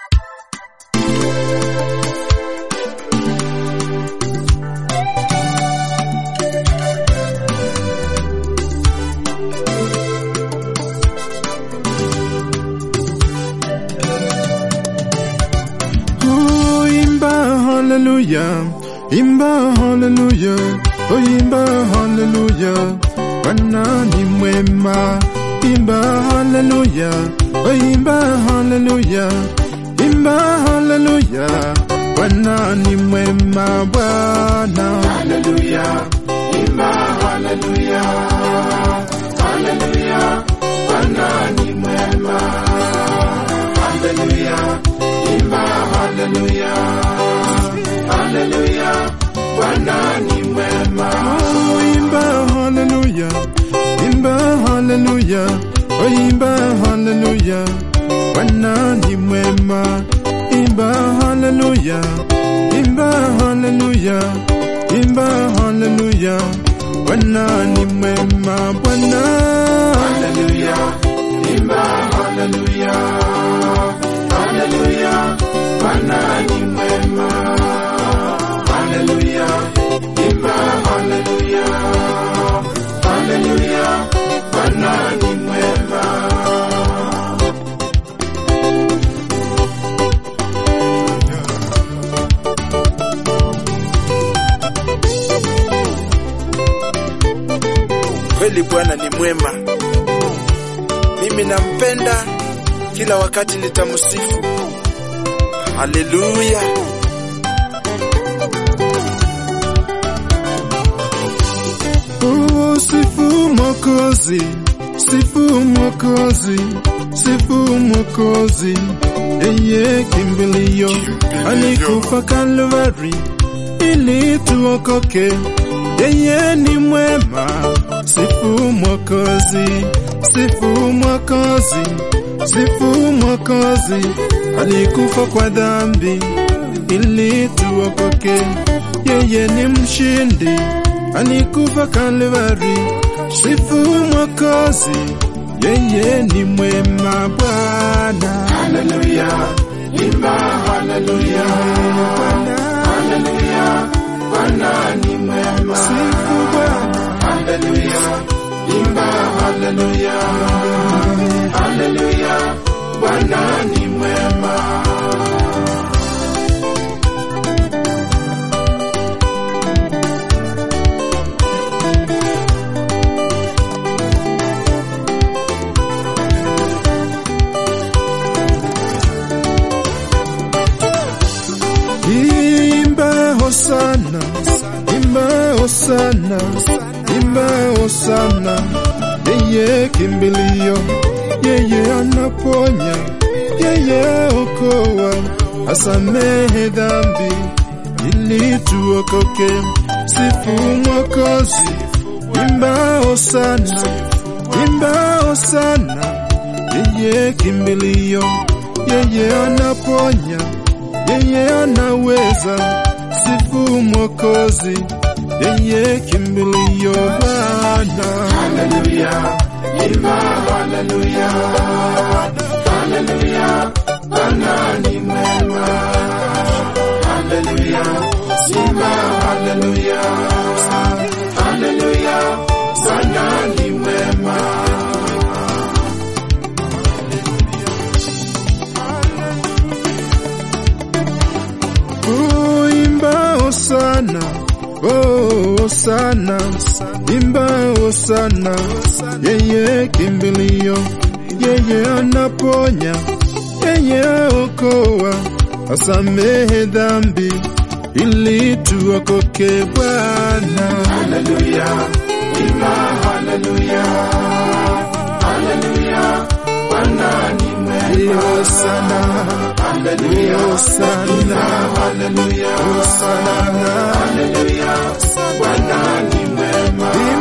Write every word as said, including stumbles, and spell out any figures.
Hallelujah, imba hallelujah, oh imba hallelujah, Bwana ni mwema. Imba hallelujah, oh imba hallelujah, imba hallelujah, Bwana ni mwema. Bwana hallelujah, imba hallelujah, hallelujah, Bwana ni mwema. Hallelujah, imba hallelujah, hallelujah, Bwana ni mwema. Oh, imba hallelujah, imba hallelujah, oh imba hallelujah, Bwana ni mwema. Imba hallelujah, imba hallelujah, imba hallelujah, Bwana ni mwema. Bwana hallelujah, imba hallelujah, hallelujah, Bwana ni mwema. Hallelujah, imba hallelujah, hallelujah, Bwana ni mwema. Kweli Bwana ni mwema. Mimi nampenda, kila wakati nitamsifu. Hallelujah. Oh, sifu Mwokozi, sifu Mwokozi, sifu Mwokozi, yeye kimbilio, alikufa Kalvari ili tuokoke. Yeye ni mwema. Sifu Mwokozi, sifu Mwokozi, sifu Mwokozi, alikufa kwa dhambi ili tuokoke. Yeye ni mshindi, alikufa Kalvari. Sifu Mwokozi, yeye ni mwema. Bwana hallelujah, imba hallelujah, hallelujah, Bwana ni mwema. Sifu Bwana hallelujah, imba hallelujah, hallelujah, Bwana ni mwema. Imba hosana, imba hosana, imba hosana, yeye kimbilio, yeye anaponya, yeye okoa, asamehe dhambi ili tuokoke. Sifu Mwokozi, imba hosana, imba hosana, yeye kimbilio, yeye anaponya, yeye anaweza. Sifu Mwokozi, yeye kimbilio. Bwana hallelujah, imba hallelujah, hallelujah, Bwana ni mwema. Hallelujah, imba hallelujah, hallelujah, Bwana ni mwema. Oh, imba hosana, oh hosana, imba hosana, yeye kimbilio, yeye anaponya, yeye okoa, asamehe dhambi ili tuokoke. Bwana hallelujah, imba hallelujah, hallelujah, Bwana ni mwema. Hosana, hallelujah, hosana, hallelujah, hosana, hallelujah, Bwana ni mwema.